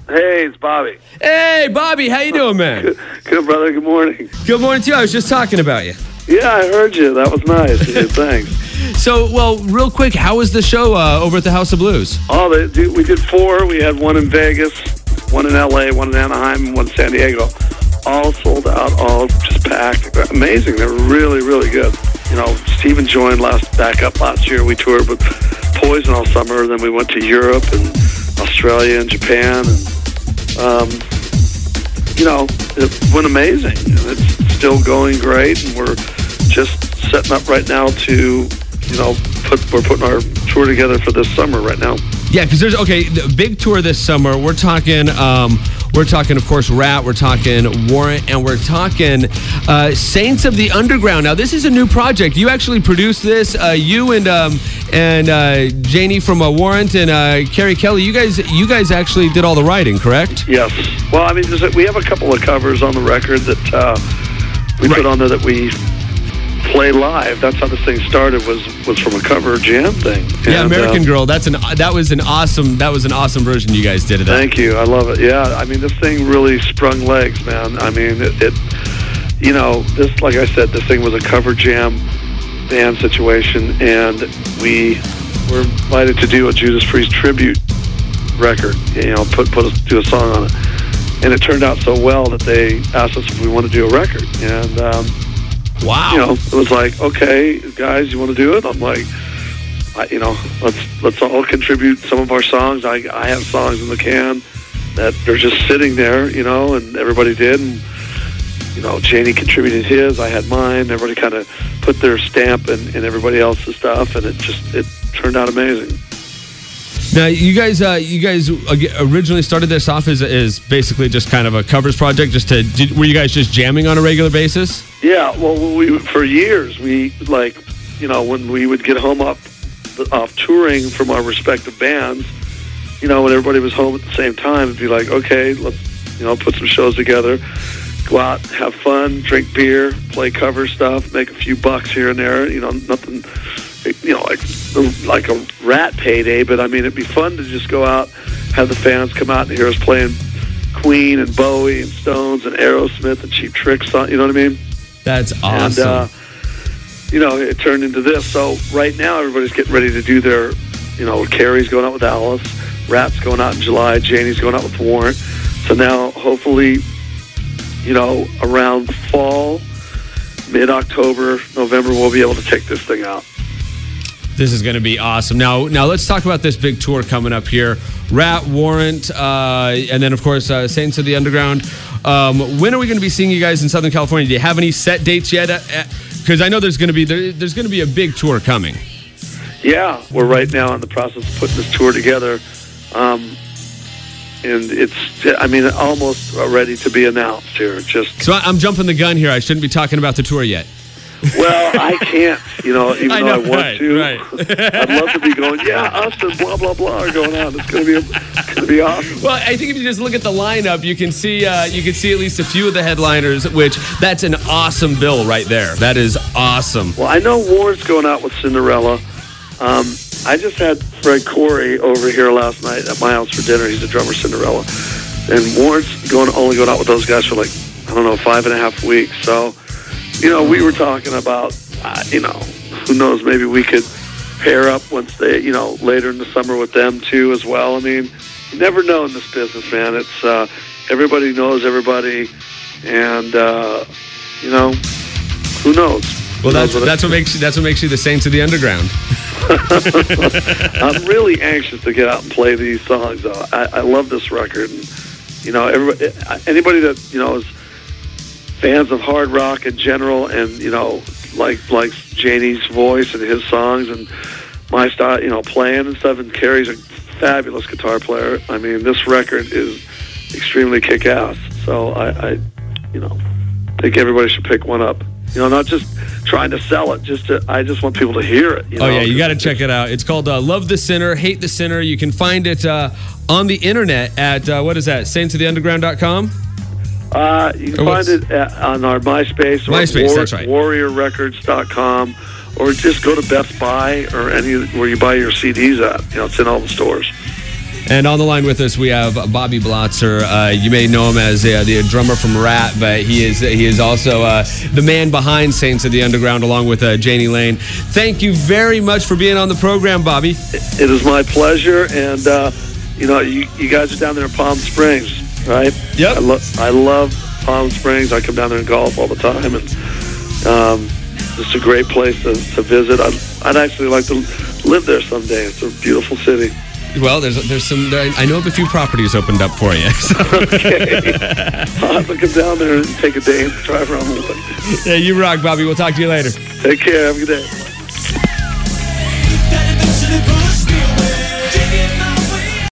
Hey, it's Bobby. Hey, Bobby, how you doing, man? Good, brother. Good morning. Good morning to you. I was just talking about you. Yeah, I heard you. That was nice. Yeah, thanks. So, well, real quick, how was the show over at the House of Blues? Oh, we did 4. We had one in Vegas, one in L.A., one in Anaheim, and one in San Diego. All sold out, all just packed. Amazing. They were really, really good. You know, Steven joined back up last year. We toured with Poison all summer. Then we went to Europe and Australia and Japan. And, you know, it went amazing. And it's still going great. And we're just setting up right now to, you know, we're putting our tour together for this summer right now. Yeah, because there's the big tour this summer. We're talking, of course, Rat. We're talking Warrant, and we're talking Saints of the Underground. Now, this is a new project. You actually produced this. You and Janie from Warrant and Carrie Kelly. You guys actually did all the writing, correct? Yes. Well, I mean, we have a couple of covers on the record that we put on there that we play live. That's how this thing started. Was from a cover jam thing. Yeah, and, American Girl. That was an awesome version you guys did of that. Thank you. I love it. Yeah, I mean, this thing really sprung legs, man. I mean, it you know, this, like I said, this thing was a cover jam band situation, and we were invited to do a Judas Priest tribute record. You know, do a song on it, and it turned out so well that they asked us if we want to do a record, and. Wow. You know, it was like, okay, guys, you want to do it? I'm like, you know, let's all contribute some of our songs. I have songs in the can that they're just sitting there, you know, and everybody did. And, you know, Janie contributed his, I had mine. Everybody kind of put their stamp in everybody else's stuff, and it turned out amazing. Now, you guys originally started this off as basically just kind of a covers project. Were you guys just jamming on a regular basis? Yeah, well, for years, we, like, you know, when we would get home off touring from our respective bands, you know, when everybody was home at the same time, it'd be like, okay, let's, you know, put some shows together, go out, have fun, drink beer, play cover stuff, make a few bucks here and there, you know, nothing, you know, like a Rat payday, but I mean, it'd be fun to just go out, have the fans come out and hear us playing Queen and Bowie and Stones and Aerosmith and Cheap Trick, you know what I mean? That's awesome. And, you know, it turned into this. So right now, everybody's getting ready to do their, you know, Carrie's going out with Alice, Rat's going out in July, Janie's going out with Warrant. So now, hopefully, you know, around fall, mid-October, November, we'll be able to take this thing out. This is going to be awesome. Now let's talk about this big tour coming up here. Rat, Warrant, and then, of course, Saints of the Underground. When are we going to be seeing you guys in Southern California? Do you have any set dates yet? Because I know there's going to be a big tour coming. Yeah, we're right now in the process of putting this tour together. And it's, I mean, almost ready to be announced here. So I'm jumping the gun here. I shouldn't be talking about the tour yet. Well, I can't, you know, even though I want to. Right. I'd love to be going, yeah, us and blah, blah, blah are going on. It's going to be awesome. Well, I think if you just look at the lineup, you can see at least a few of the headliners, which that's an awesome bill right there. That is awesome. Well, I know Warren's going out with Cinderella. I just had Fred Corey over here last night at my house for dinner. He's the drummer, Cinderella. And Warren's only going out with those guys for like, I don't know, 5.5 weeks. So, you know, we were talking about, you know, who knows, maybe we could pair up once they, you know, later in the summer with them too as well. I mean, you never know in this business, man. It's, everybody knows everybody, and, you know, who knows? Well, that's what makes you the Saints of the Underground. I'm really anxious to get out and play these songs, though. I love this record. And, you know, anybody that, you know, is fans of hard rock in general, and, you know, likes Janie's voice and his songs and my style, you know, playing and stuff, and Carrie's a fabulous guitar player. I mean, this record is extremely kick-ass. So I you know, think everybody should pick one up. You know, not just trying to sell it, I just want people to hear it. You know? Oh, yeah, you got to check it out. It's called Love the Sinner, Hate the Sinner. You can find it on the internet at, what is that, saintsoftheunderground.com? You can find it on our MySpace, that's right. warriorrecords.com, or just go to Best Buy or any where you buy your CDs at. You know, it's in all the stores. And on the line with us, we have Bobby Blotzer. You may know him as the drummer from Rat, but he is also the man behind Saints of the Underground, along with Jani Lane. Thank you very much for being on the program, Bobby. It is my pleasure, and you guys are down there in Palm Springs, right? Yep. I love Palm Springs. I come down there and golf all the time, and it's a great place to visit. I'd actually like to live there someday. It's a beautiful city. Well, there's some. I know of a few properties opened up for you. So. Okay. I'll have to come down there and take a day and drive around a little bit. Yeah, you rock, Bobby. We'll talk to you later. Take care. Have a good day.